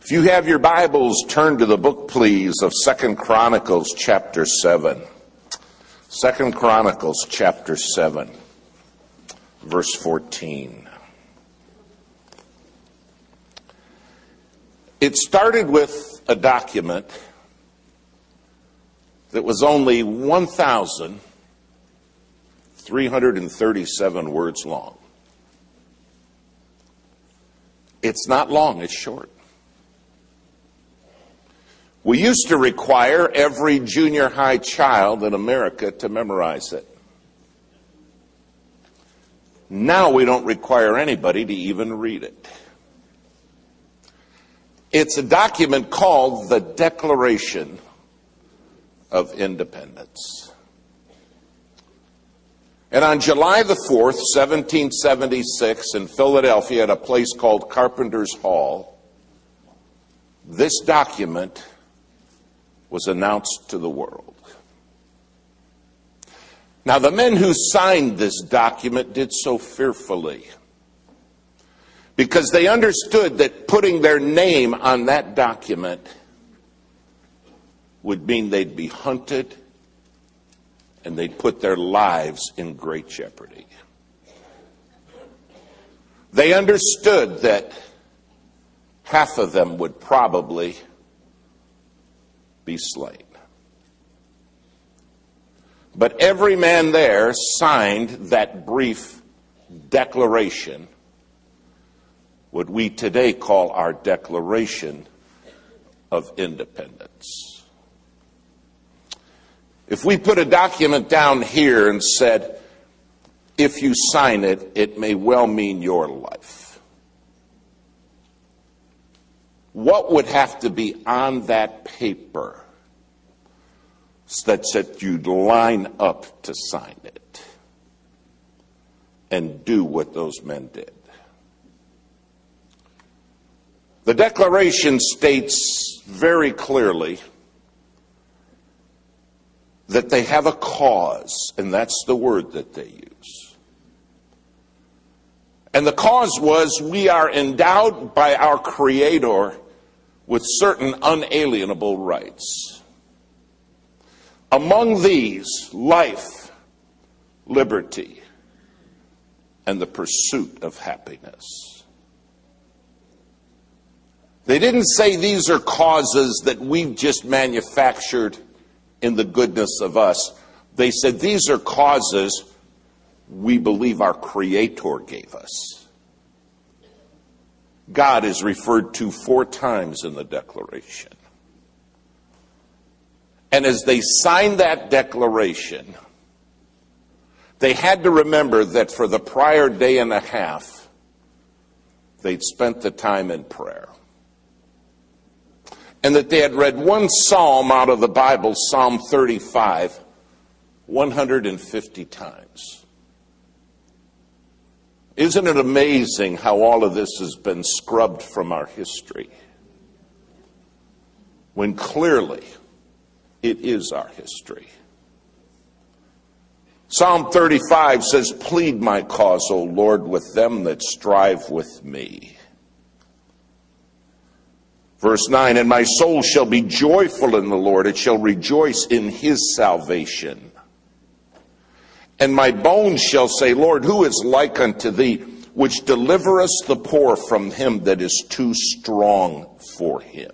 If you have your Bibles, turn to the book, please, of 2 Chronicles chapter 7. 2 Chronicles chapter 7, verse 14. It started with a document that was only 1,337 words long. It's not long, it's short. We used to require every junior high child in America to memorize it. Now we don't require anybody to even read it. It's a document called the Declaration of Independence. And on July the 4th, 1776, in Philadelphia, at a place called Carpenter's Hall, this document was announced to the world. Now, the men who signed this document did so fearfully because they understood that putting their name on that document would mean they'd be hunted and they'd put their lives in great jeopardy. They understood that half of them would probably be slain. But every man there signed that brief declaration, what we today call our Declaration of Independence. If we put a document down here and said, if you sign it, it may well mean your life, what would have to be on that paper that said you'd line up to sign it and do what those men did? The Declaration states very clearly that they have a cause, and that's the word that they use. And the cause was, we are endowed by our Creator with certain unalienable rights. Among these, life, liberty, and the pursuit of happiness. They didn't say these are causes that we've just manufactured in the goodness of us. They said these are causes we believe our Creator gave us. God is referred to 4 times in the Declaration. And as they signed that declaration, they had to remember that for the prior day and a half, they'd spent the time in prayer. And that they had read one psalm out of the Bible, Psalm 35, 150 times. Isn't it amazing how all of this has been scrubbed from our history? When clearly it is our history. Psalm 35 says, plead my cause, O Lord, with them that strive with me. Verse 9, and my soul shall be joyful in the Lord, it shall rejoice in his salvation. And my bones shall say, Lord, who is like unto thee, which deliverest the poor from him that is too strong for him?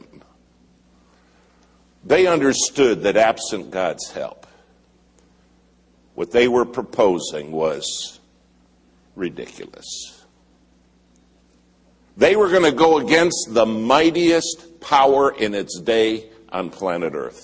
They understood that absent God's help, what they were proposing was ridiculous. They were going to go against the mightiest power in its day on planet Earth.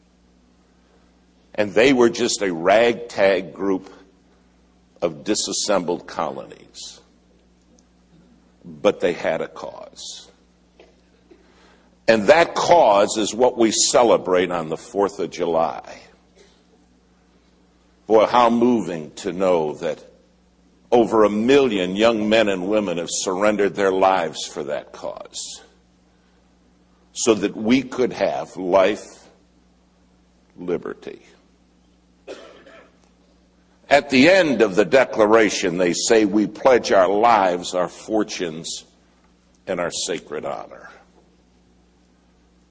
And they were just a ragtag group of disassembled colonies. But they had a cause. And that cause is what we celebrate on the 4th of July. Boy, how moving to know that over 1 million young men and women have surrendered their lives for that cause. So that we could have life, liberty. At the end of the Declaration, they say we pledge our lives, our fortunes, and our sacred honor.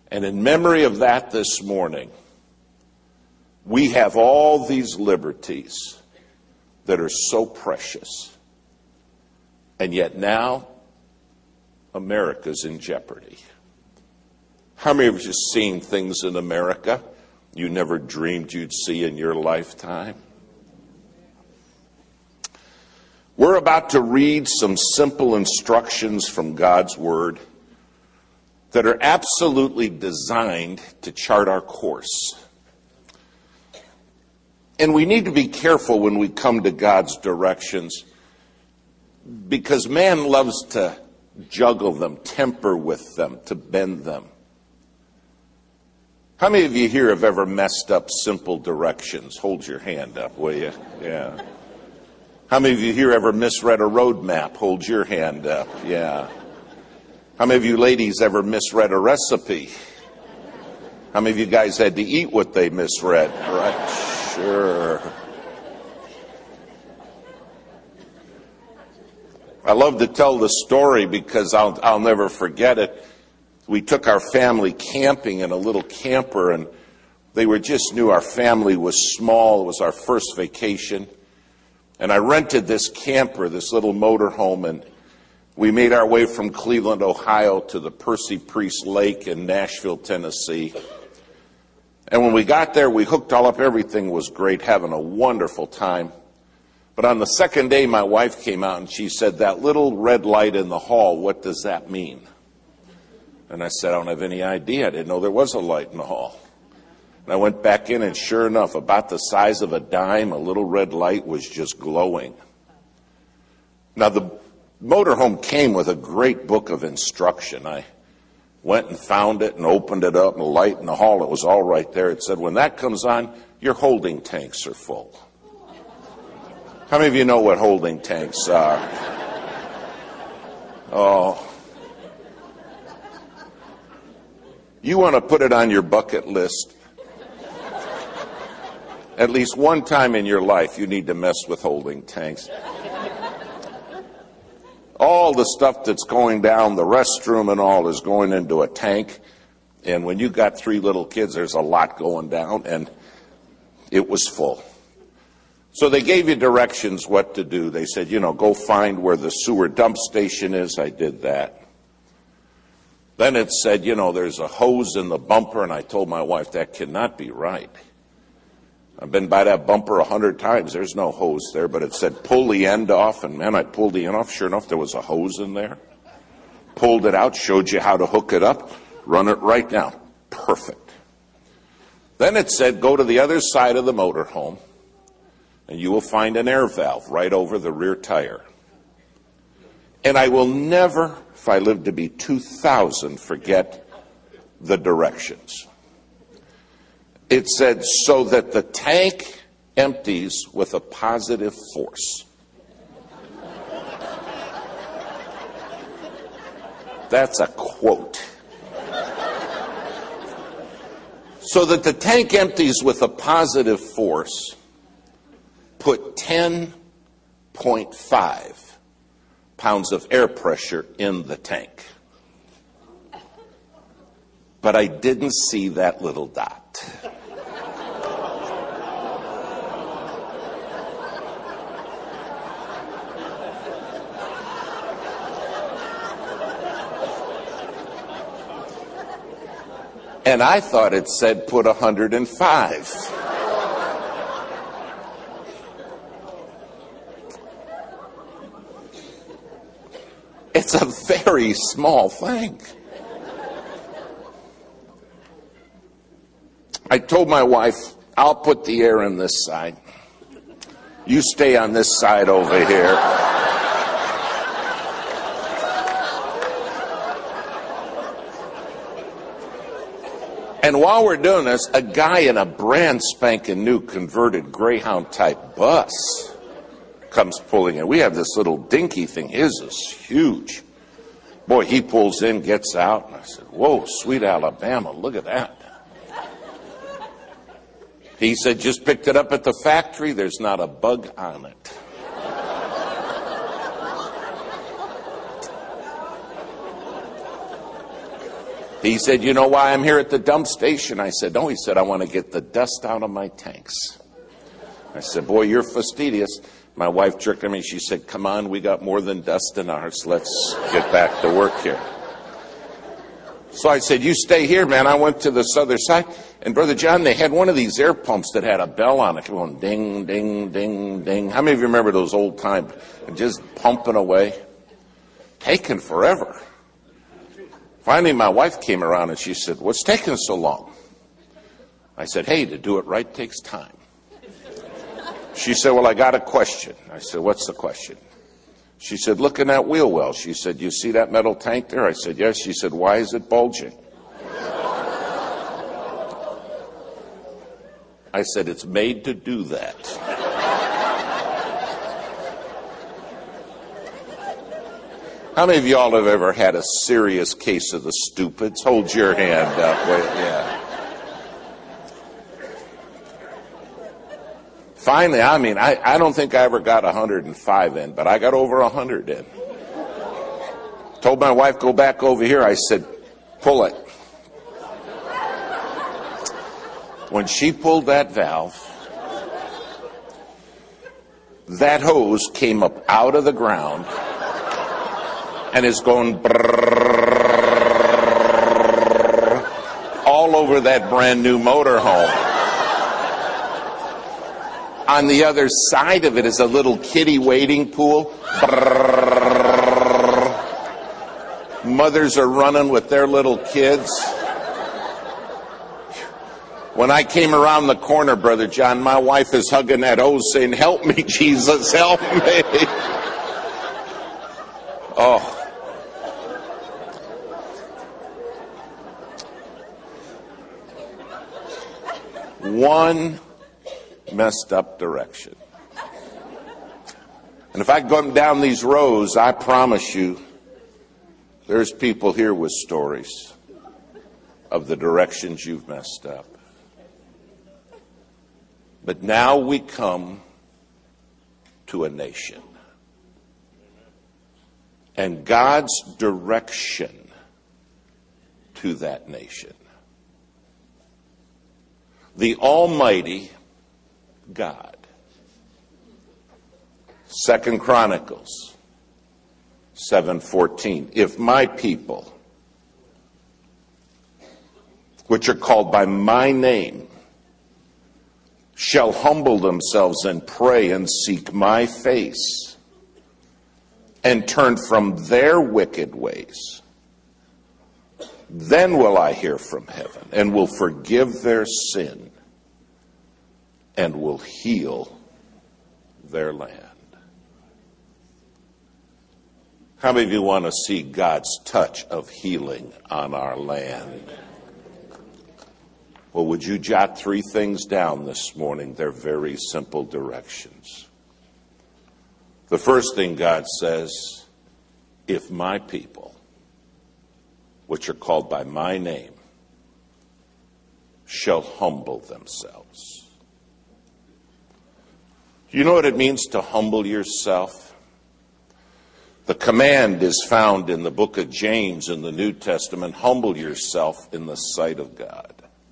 And in memory of that this morning, we have all these liberties that are so precious. And yet now, America's in jeopardy. How many of you have seen things in America you never dreamed you'd see in your lifetime? We're about to read some simple instructions from God's Word that are absolutely designed to chart our course. And we need to be careful when we come to God's directions, because man loves to juggle them, temper with them, to bend them. How many of you here have ever messed up simple directions? Hold your hand up, will you? Yeah. How many of you here ever misread a road map? Hold your hand up. Yeah. How many of you ladies ever misread a recipe? How many of you guys had to eat what they misread? Right? Sure. I love to tell the story because I'll never forget it. We took our family camping in a little camper, and they were just knew our family was small. It was our first vacation. And I rented this camper, this little motorhome, and we made our way from Cleveland, Ohio to the Percy Priest Lake in Nashville, Tennessee. And when we got there, we hooked all up. Everything was great, having a wonderful time. But on the second day, my wife came out and she said, "That little red light in the hall, what does that mean?" And I said, "I don't have any idea. I didn't know there was a light in the hall." And I went back in, and sure enough, about the size of a dime, a little red light was just glowing. Now, the motorhome came with a great book of instruction. I went and found it and opened it up, and the light in the hall, it was all right there. It said, "When that comes on, your holding tanks are full." How many of you know what holding tanks are? Oh. You want to put it on your bucket list. At least one time in your life, you need to mess with holding tanks. All the stuff that's going down the restroom and all is going into a tank. And when you got 3 little kids, there's a lot going down, and it was full. So they gave you directions what to do. They said, go find where the sewer dump station is. I did that. Then it said, there's a hose in the bumper, and I told my wife, that cannot be right. I've been by that bumper 100 times. There's no hose there, but it said pull the end off, and man, I pulled the end off. Sure enough, there was a hose in there. Pulled it out, showed you how to hook it up, run it right down. Perfect. Then it said go to the other side of the motorhome, and you will find an air valve right over the rear tire. And I will never, if I live to be 2,000, forget the directions. It said, so that the tank empties with a positive force. That's a quote. So that the tank empties with a positive force, put 10.5 pounds of air pressure in the tank. But I didn't see that little dot. And I thought it said put 105. It's a very small thing. I told my wife, I'll put the air in this side. You stay on this side over here. And while we're doing this, a guy in a brand spanking new converted Greyhound type bus comes pulling in. We have this little dinky thing. His is huge. Boy, he pulls in, gets out, and I said, whoa, sweet Alabama, look at that. He said, just picked it up at the factory. There's not a bug on it. He said, you know why I'm here at the dump station? I said, no. He said, I want to get the dust out of my tanks. I said, boy, you're fastidious. My wife jerked at me. She said, come on, we got more than dust in ours. Let's get back to work here. So I said, you stay here, man. I went to this other side. And Brother John, they had one of these air pumps that had a bell on it going ding, ding, ding, ding. How many of you remember those old times? Just pumping away. Taking forever. Finally, my wife came around and she said, what's taking so long? I said, hey, to do it right takes time. She said, well, I got a question. I said, what's the question? She said, look in that wheel well. She said, you see that metal tank there? I said, yes. She said, why is it bulging? I said, it's made to do that. How many of y'all have ever had a serious case of the stupids? Hold your hand up. Yeah. Finally, I don't think I ever got 105 in, but I got over 100 in. Told my wife, go back over here. I said, pull it. When she pulled that valve, that hose came up out of the ground and is going brrrr all over that brand new motorhome. On the other side of it is a little kiddie wading pool. Mothers are running with their little kids. When I came around the corner, Brother John, my wife is hugging that hose saying, help me, Jesus, help me. Oh. One messed up direction. And if I go down these rows, I promise you, there's people here with stories of the directions you've messed up. But now we come to a nation. And God's direction to that nation. The Almighty God. 2 Chronicles 7:14. If my people, which are called by my name, shall humble themselves and pray and seek my face and turn from their wicked ways, then will I hear from heaven and will forgive their sin and will heal their land. How many of you want to see God's touch of healing on our land? Well, would you jot 3 things down this morning? They're very simple directions. The first thing God says, if my people, which are called by my name, shall humble themselves. Do you know what it means to humble yourself? The command is found in the book of James in the New Testament. Humble yourself in the sight of God.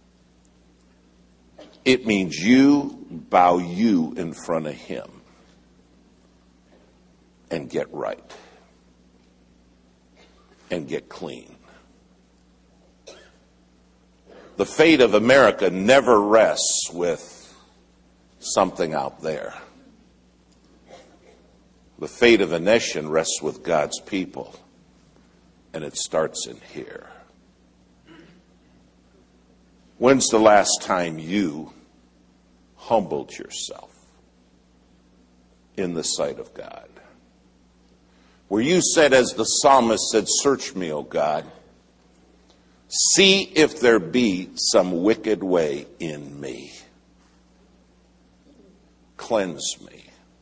It means you bow you in front of Him and get right and get clean. The fate of America never rests with something out there. The fate of a nation rests with God's people, and it starts in here. When's the last time you humbled yourself in the sight of God? Where you said, as the psalmist said, search me, O God. See if there be some wicked way in me. Cleanse me.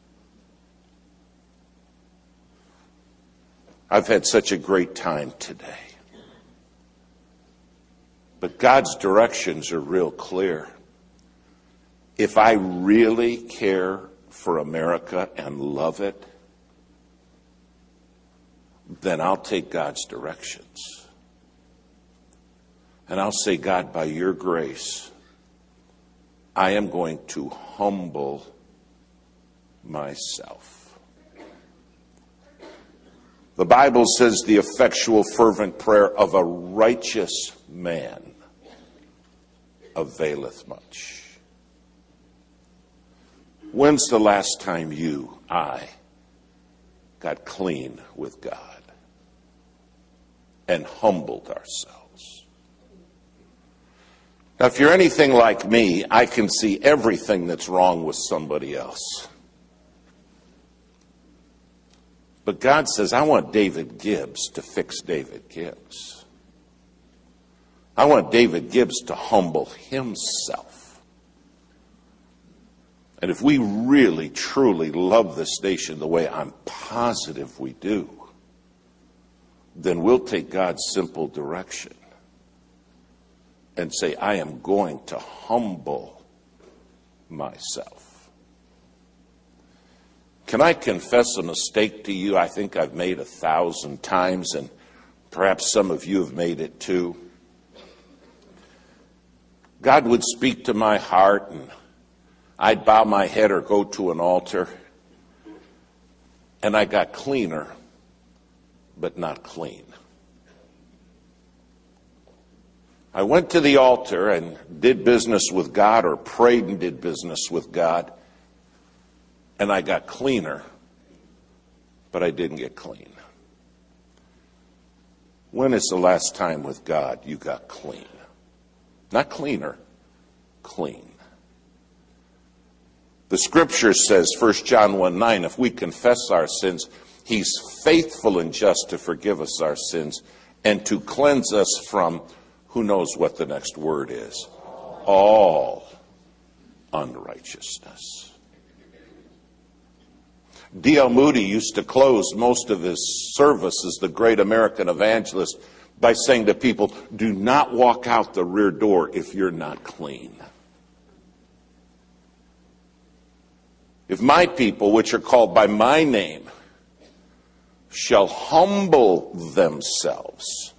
I've had such a great time today. But God's directions are real clear. If I really care for America and love it, then I'll take God's directions. And I'll say, God, by your grace, I am going to humble myself. The Bible says the effectual, fervent prayer of a righteous man availeth much. When's the last time I got clean with God and humbled ourselves? Now, if you're anything like me, I can see everything that's wrong with somebody else. But God says, I want David Gibbs to fix David Gibbs. I want David Gibbs to humble himself. And if we really, truly love this nation the way I'm positive we do, then we'll take God's simple direction and say, I am going to humble myself. Can I confess a mistake to you I think I've made 1,000 times, and perhaps some of you have made it too? God would speak to my heart, and I'd bow my head or go to an altar, and I got cleaner, but not clean. I went to the altar and did business with God, or prayed and did business with God, and I got cleaner, but I didn't get clean. When is the last time with God you got clean? Not cleaner, clean. The scripture says, 1 John 1:9, if we confess our sins, he's faithful and just to forgive us our sins and to cleanse us from, who knows what the next word is, all unrighteousness. D.L. Moody used to close most of his service as the great American evangelist by saying to people, do not walk out the rear door if you're not clean. If my people, which are called by my name, shall humble themselves.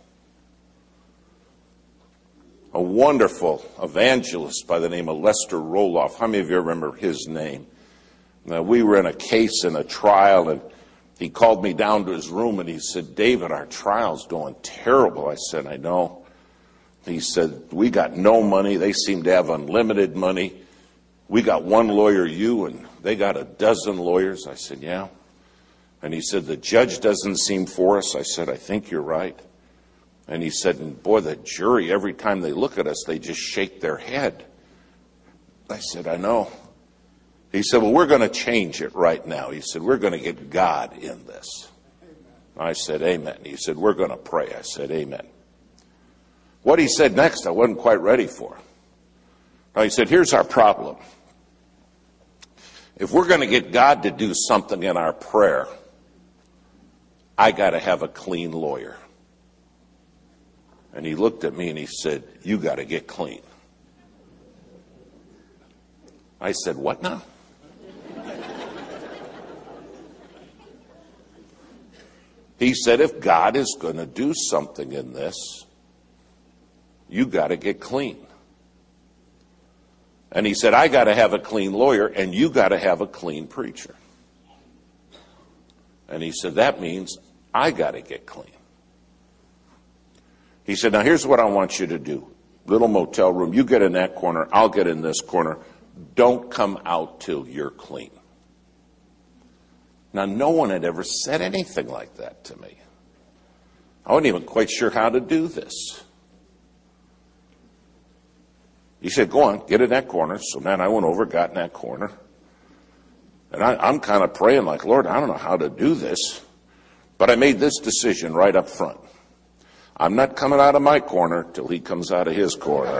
A wonderful evangelist by the name of Lester Roloff. How many of you remember his name? We were in a case in a trial, and he called me down to his room and he said, David, our trial's going terrible. I said, I know. He said, we got no money. They seem to have unlimited money. We got one lawyer, you, and they got 12 lawyers. I said, yeah. And he said, the judge doesn't seem for us. I said, I think you're right. And he said, and boy, the jury, every time they look at us, they just shake their head. I said, I know. He said, well, we're going to change it right now. He said, we're going to get God in this. I said, amen. He said, we're going to pray. I said, amen. What he said next, I wasn't quite ready for. He said, here's our problem. If we're going to get God to do something in our prayer, I got to have a clean lawyer. And he looked at me and he said, you got to get clean. I said, what now? He said, if God is going to do something in this, you got to get clean. And he said, I got to have a clean lawyer, and you got to have a clean preacher. And he said, that means I got to get clean. He said, now here's what I want you to do. Little motel room, you get in that corner, I'll get in this corner. Don't come out till you're clean. Now, no one had ever said anything like that to me. I wasn't even quite sure how to do this. He said, go on, get in that corner. So then I went over, got in that corner. And I'm kind of praying like, Lord, I don't know how to do this. But I made this decision right up front. I'm not coming out of my corner till he comes out of his corner.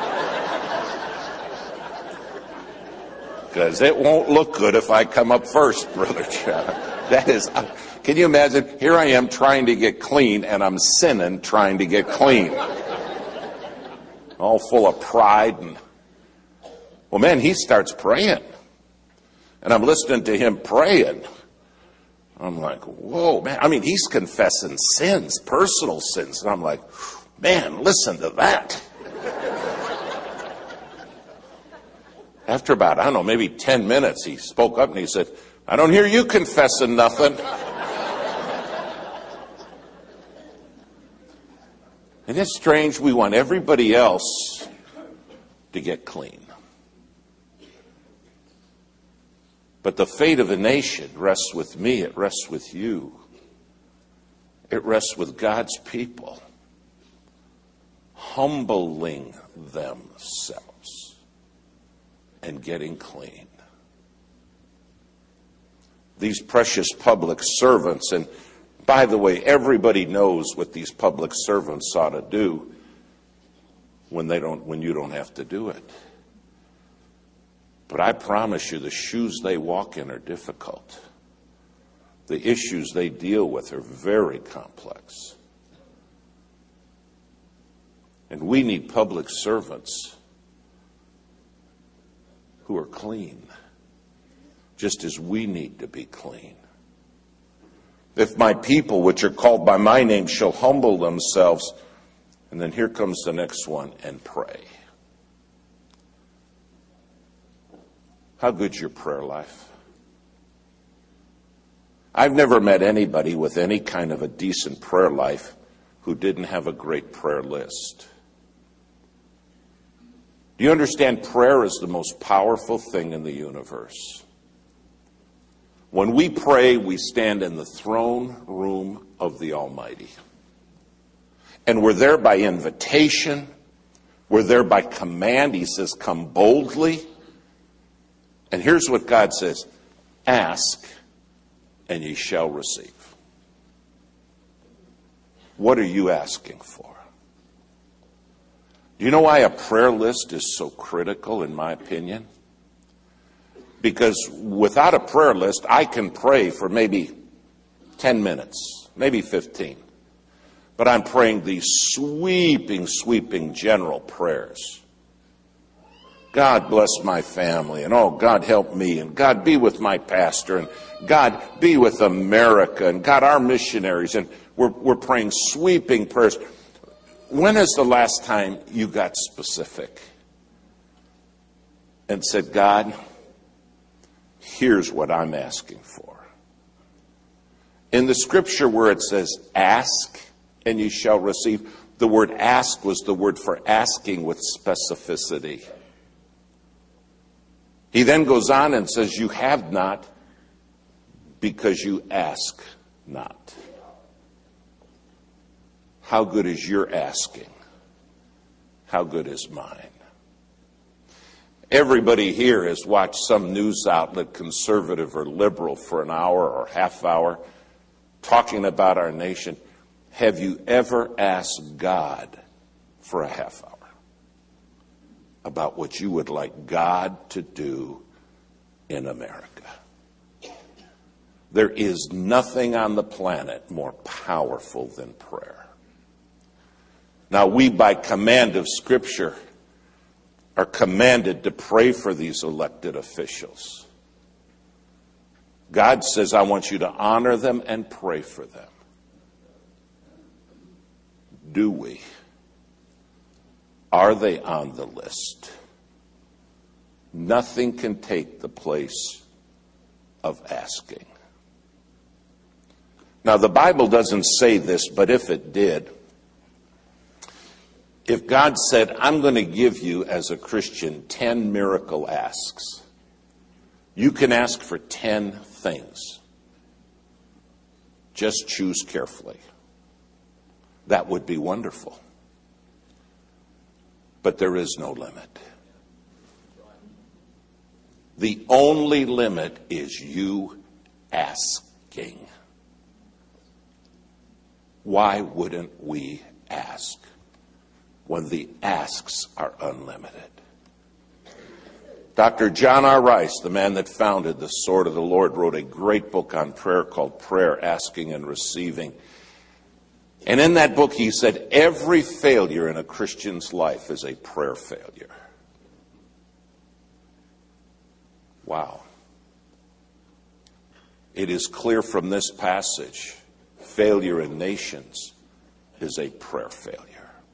Because it won't look good if I come up first, Brother John. That is, can you imagine? Here I am trying to get clean, and I'm sinning trying to get clean. All full of pride. And well, man, he starts praying. And I'm listening to him praying. I'm like, whoa, man. I mean, he's confessing sins, personal sins. And I'm like, Man, listen to that. After about, I don't know, maybe 10 minutes, he spoke up and he said, I don't hear you confessing nothing. Isn't it strange? We want everybody else to get clean. But the fate of a nation rests with me. It rests with you. It rests with God's people humbling themselves and getting clean. These precious public servants, and by the way, everybody knows what these public servants ought to do when you don't have to do it. But I promise you, the shoes they walk in are difficult. The issues they deal with are very complex. And we need public servants who are clean, just as we need to be clean. If my people, which are called by my name, shall humble themselves, and then here comes the next one, and pray. How good's your prayer life? I've never met anybody with any kind of a decent prayer life who didn't have a great prayer list. Do you understand? Prayer is the most powerful thing in the universe. When we pray, we stand in the throne room of the Almighty. And we're there by invitation. We're there by command. He says, come boldly. And here's what God says, ask and ye shall receive. What are you asking for? Do you know why a prayer list is so critical, in my opinion? Because without a prayer list, I can pray for maybe 10 minutes, maybe 15. But I'm praying these sweeping general prayers. God bless my family, and oh, God help me, and God be with my pastor, and God be with America, and God our missionaries, and we're praying sweeping prayers. When is the last time you got specific and said, God, here's what I'm asking for? In the scripture where it says, ask and you shall receive, the word ask was the word for asking with specificity. He then goes on and says, you have not because you ask not. How good is your asking? How good is mine? Everybody here has watched some news outlet, conservative or liberal, for an hour or half hour talking about our nation. Have you ever asked God for a half hour about what you would like God to do in America? There is nothing on the planet more powerful than prayer. Now, we, by command of Scripture, are commanded to pray for these elected officials. God says, I want you to honor them and pray for them. Do we? Are they on the list? Nothing can take the place of asking. Now, the Bible doesn't say this, but if it did, if God said, I'm going to give you as a Christian 10 miracle asks, you can ask for 10 things. Just choose carefully. That would be wonderful. But there is no limit. The only limit is you asking. Why wouldn't we ask when the asks are unlimited? Dr. John R. Rice, the man that founded the Sword of the Lord, wrote a great book on prayer called Prayer, Asking and Receiving. And in that book he said every failure in a Christian's life is a prayer failure. Wow. It is clear from this passage, failure in nations is a prayer failure.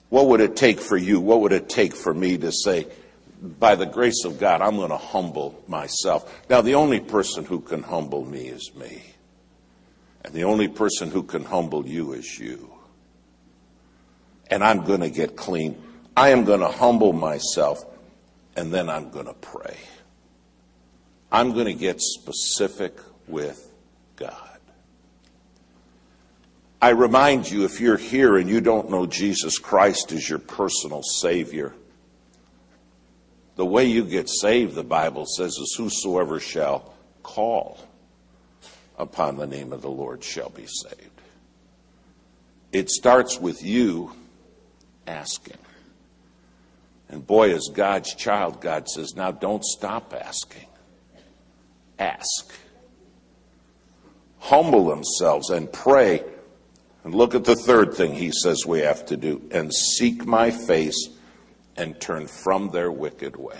What would it take for you? What would it take for me to say, by the grace of God, I'm going to humble myself? Now, the only person who can humble me is me. And the only person who can humble you is you. And I'm going to get clean. I am going to humble myself, and then I'm going to pray. I'm going to get specific with God. I remind you, if you're here and you don't know Jesus Christ as your personal Savior, the way you get saved, the Bible says, is whosoever shall call upon the name of the Lord shall be saved. It starts with you asking. And boy, as God's child, God says, now don't stop asking. Ask. Humble themselves and pray. And look at the third thing he says we have to do. And seek my face and turn from their wicked way.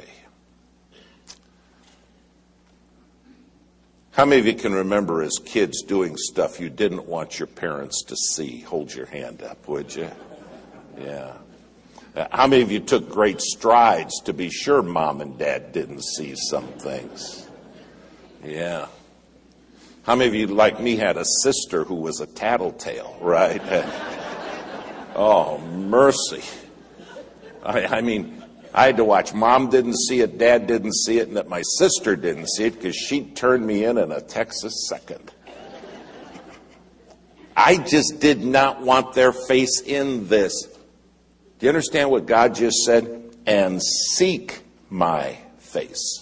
How many of you can remember as kids doing stuff you didn't want your parents to see? Hold your hand up, would you? Yeah. How many of you took great strides to be sure mom and dad didn't see some things? Yeah. How many of you, like me, had a sister who was a tattletale, right? Oh, mercy. I mean, I had to watch. Mom didn't see it, Dad didn't see it, and that my sister didn't see it because she turned me in a Texas second. I just did not want their face in this. Do you understand what God just said? And seek my face.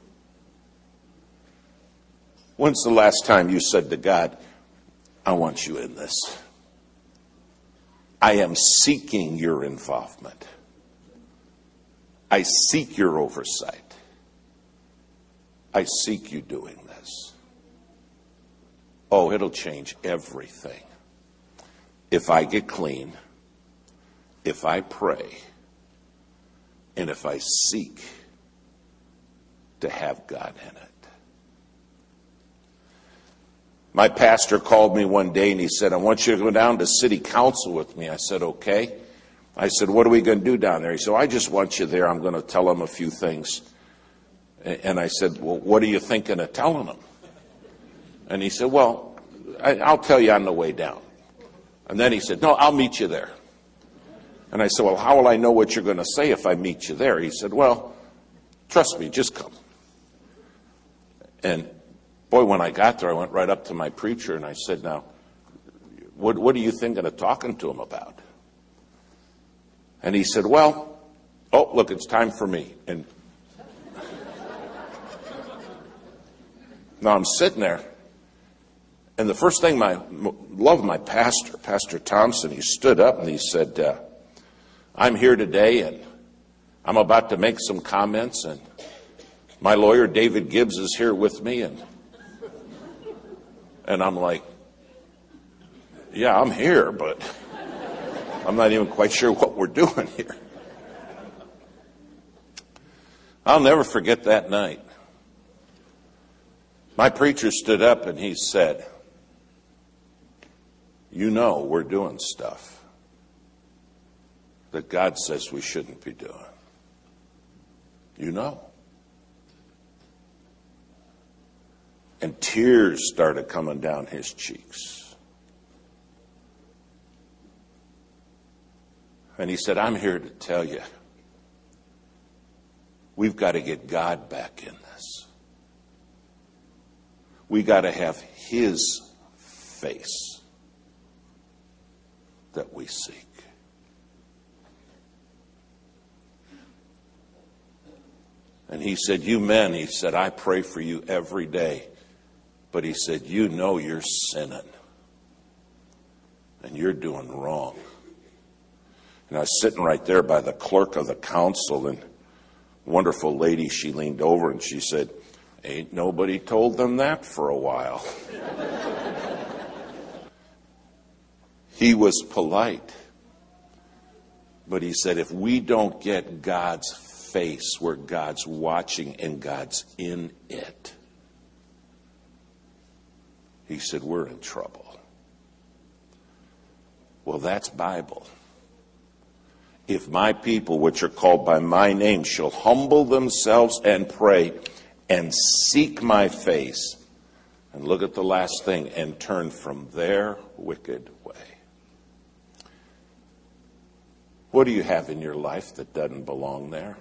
When's the last time you said to God, I want you in this? I am seeking your involvement. I seek your oversight. I seek you doing this. Oh, it'll change everything. If I get clean, if I pray, and if I seek to have God in it. My pastor called me one day and he said, I want you to go down to city council with me. I said, okay. I said, what are we going to do down there? He said, I just want you there. I'm going to tell them a few things. And I said, well, what are you thinking of telling them? And he said, well, I'll tell you on the way down. And then he said, no, I'll meet you there. And I said, well, how will I know what you're going to say if I meet you there? He said, well, trust me, just come. And boy, when I got there, I went right up to my preacher and I said, now, what are you thinking of talking to him about? And he said, well, oh, look, it's time for me. And now I'm sitting there. And the first thing, love my pastor, Pastor Thompson, he stood up and he said, I'm here today and I'm about to make some comments. And my lawyer, David Gibbs, is here with me. And I'm like, yeah, I'm here, but I'm not even quite sure what we're doing here. I'll never forget that night. My preacher stood up and he said, you know we're doing stuff that God says we shouldn't be doing. You know. And tears started coming down his cheeks. And he said, I'm here to tell you, we've got to get God back in this. We got to have his face that we seek. And he said, you men, he said, I pray for you every day. But he said, you know you're sinning. And you're doing wrong. And I was sitting right there by the clerk of the council, and wonderful lady, she leaned over and she said, ain't nobody told them that for a while. He was polite. But he said, if we don't get God's face where God's watching and God's in it, he said, we're in trouble. Well, that's Bible. If my people, which are called by my name, shall humble themselves and pray and seek my face, and look at the last thing, and turn from their wicked way. What do you have in your life that doesn't belong there?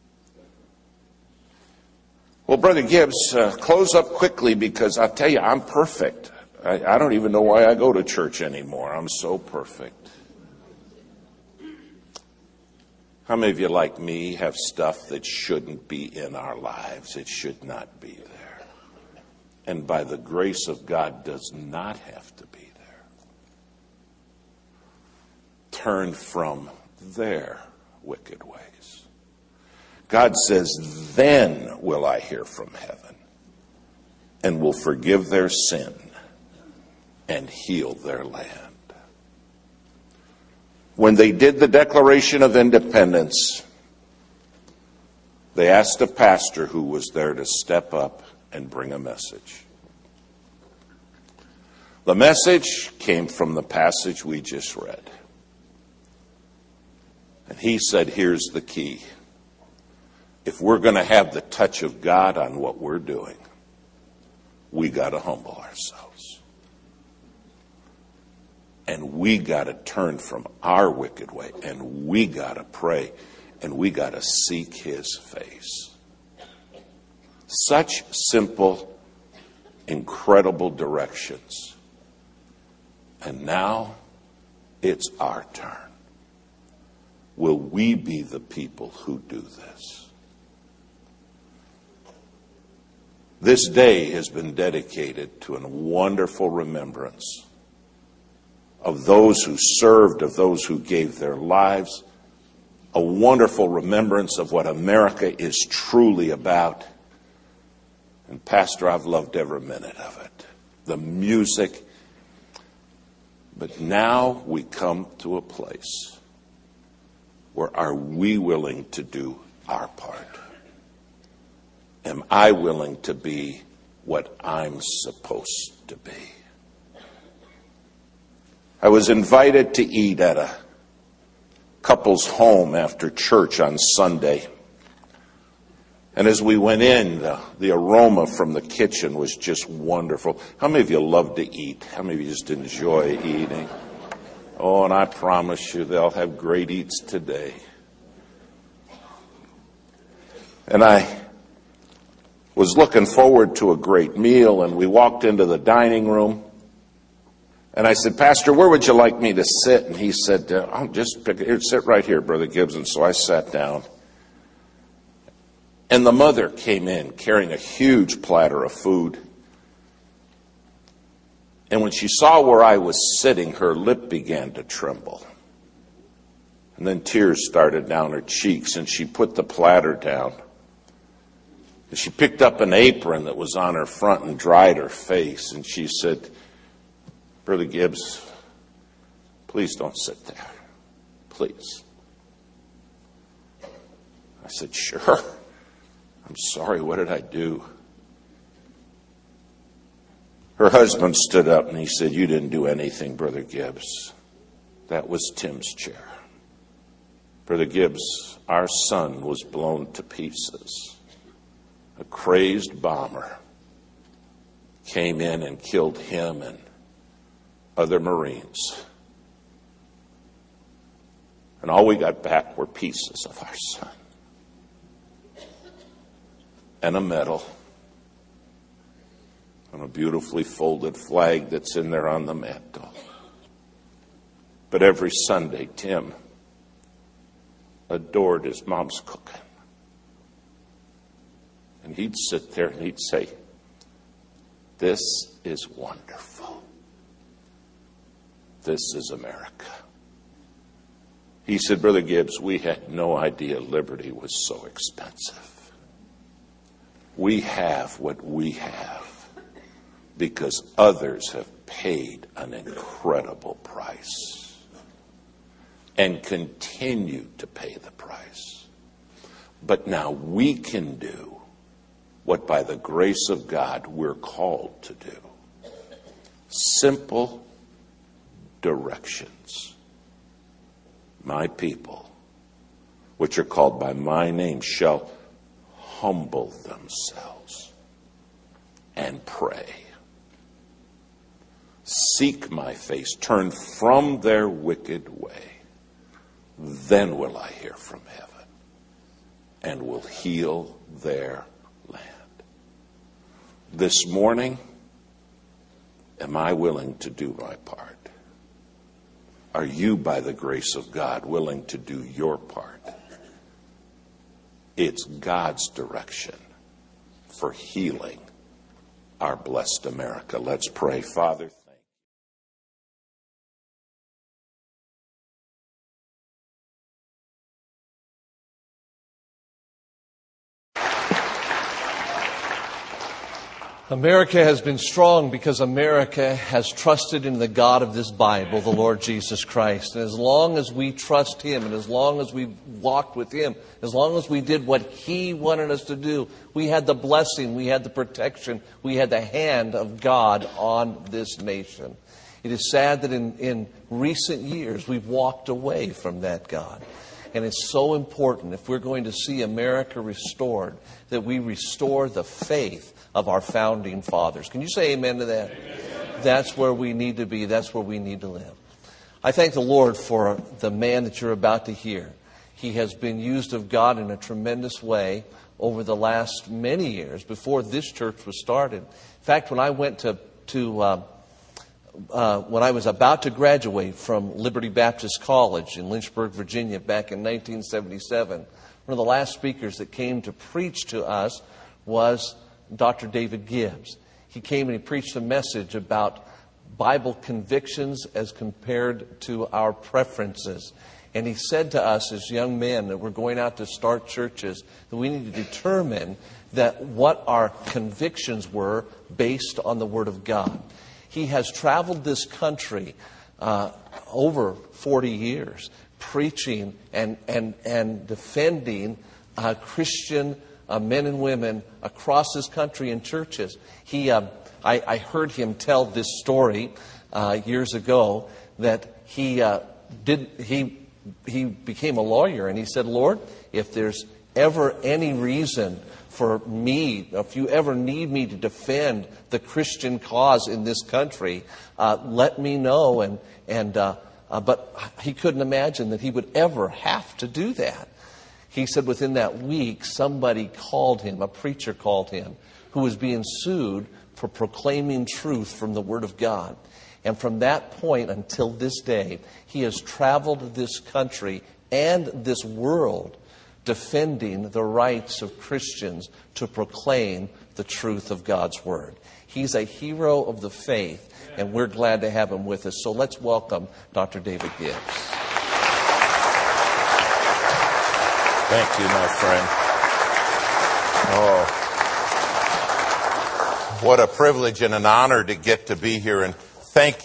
Well, Brother Gibbs, close up quickly, because I'll tell you, I'm perfect. I don't even know why I go to church anymore. I'm so perfect. How many of you, like me, have stuff that shouldn't be in our lives? It should not be there. And by the grace of God, does not have to be there. Turn from their wicked ways. God says, then will I hear from heaven and will forgive their sin and heal their land. When they did the Declaration of Independence, they asked a pastor who was there to step up and bring a message. The message came from the passage we just read. And he said, here's the key. If we're going to have the touch of God on what we're doing, we got to humble ourselves. And we got to turn from our wicked way. And we got to pray. And we got to seek his face. Such simple, incredible directions. And now it's our turn. Will we be the people who do this? This day has been dedicated to a wonderful remembrance of those who served, of those who gave their lives, a wonderful remembrance of what America is truly about. And Pastor, I've loved every minute of it. The music. But now we come to a place where are we willing to do our part? Am I willing to be what I'm supposed to be? I was invited to eat at a couple's home after church on Sunday. And as we went in, the aroma from the kitchen was just wonderful. How many of you love to eat? How many of you just enjoy eating? Oh, and I promise you they'll have great eats today. And I was looking forward to a great meal, and we walked into the dining room. And I said, Pastor, where would you like me to sit? And he said, I'll just sit right here, Brother Gibbs. And so I sat down. And the mother came in carrying a huge platter of food. And when she saw where I was sitting, her lip began to tremble. And then tears started down her cheeks, and she put the platter down. And she picked up an apron that was on her front and dried her face. And she said, Brother Gibbs, please don't sit there. Please. I said, sure. I'm sorry. What did I do? Her husband stood up and he said, you didn't do anything, Brother Gibbs. That was Tim's chair. Brother Gibbs, our son was blown to pieces. A crazed bomber came in and killed him and other Marines. And all we got back were pieces of our son. And a medal. And a beautifully folded flag that's in there on the mantle. But every Sunday, Tim adored his mom's cooking. And he'd sit there and he'd say, this is wonderful. This is America. He said, Brother Gibbs, we had no idea liberty was so expensive. We have what we have because others have paid an incredible price and continue to pay the price. But now we can do what by the grace of God we're called to do. Simple directions. My people, which are called by my name shall humble themselves and pray, seek my face, turn from their wicked way, then will I hear from heaven and will heal their land. This morning, am I willing to do my part? Are you, by the grace of God, willing to do your part? It's God's direction for healing our blessed America. Let's pray. Father, America has been strong because America has trusted in the God of this Bible, the Lord Jesus Christ. And as long as we trust Him, and as long as we walked with Him, as long as we did what He wanted us to do, we had the blessing, we had the protection, we had the hand of God on this nation. It is sad that in recent years we've walked away from that God. And it's so important, if we're going to see America restored, that we restore the faith of our founding fathers. Can you say amen to that? Amen. That's where we need to be. That's where we need to live. I thank the Lord for the man that you're about to hear. He has been used of God in a tremendous way over the last many years before this church was started. In fact, when I went when I was about to graduate from Liberty Baptist College in Lynchburg, Virginia, back in 1977, one of the last speakers that came to preach to us was Dr. David Gibbs. He came and he preached a message about Bible convictions as compared to our preferences. And he said to us as young men that were going out to start churches that we need to determine that what our convictions were based on the Word of God. He has traveled this country over 40 years preaching and defending Christian men and women across this country in churches. I heard him tell this story years ago that he became a lawyer, and he said, Lord, if there's ever any reason for me, if you ever need me to defend the Christian cause in this country, let me know. But he couldn't imagine that he would ever have to do that. He said within that week, somebody called him, a preacher called him, who was being sued for proclaiming truth from the Word of God. And from that point until this day, he has traveled this country and this world defending the rights of Christians to proclaim the truth of God's Word. He's a hero of the faith, and we're glad to have him with us. So let's welcome Dr. David Gibbs. Thank you, my friend. Oh, what a privilege and an honor to get to be here, and thank